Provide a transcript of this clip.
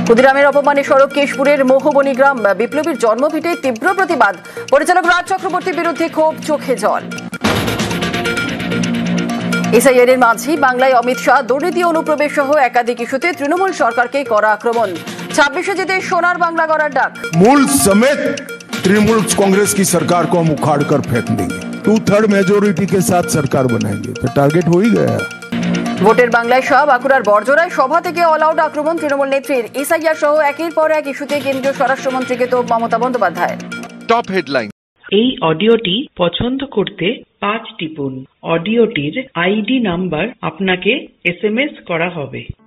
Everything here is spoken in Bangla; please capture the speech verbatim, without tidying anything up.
ক্ষুদিরামের অপমানে সড়ক কেশপুরের মোহবনী গ্রাম, বিপ্লবীর জন্মভিটে তীব্র প্রতিবাদ। পরিচালক রাজ চক্রবর্তীর বিরুদ্ধে ক্ষোভ, চোখে জল। এসআইআর এর মাঝে বাংলায় অমিত শাহ দুর্নীতি অনুপ্রবেশ সহ একাধিক ইস্যুতে তৃণমূল সরকারকে করা আক্রমণ। ছাব্বিশে জিতে সোনার বাংলা গড়ার ডাক। मूल समेत तृणमूल कांग्रेस की सरकार को हम उखाड़ कर फेंक देंगे। टू थर्ड मेजोरिटी के साथ सरकार बनाएंगे। तो टारगेट हो ही गया। ভোটের বাংলায় সহ বাঁকুড়ার বড়জোড়ায় সভা থেকে অল আউট আক্রমণ তৃণমূল নেত্রীর। এসআইআর সহ একের পর এক ইস্যুতে কেন্দ্রীয় স্বরাষ্ট্রমন্ত্রীকে তো মমতা বন্দ্যোপাধ্যায়। Top headline. এই অডিওটি পছন্দ করতে পাঁচ টিপুন। অডিওটির আইডি নাম্বার আপনাকে এসএমএস করা হবে।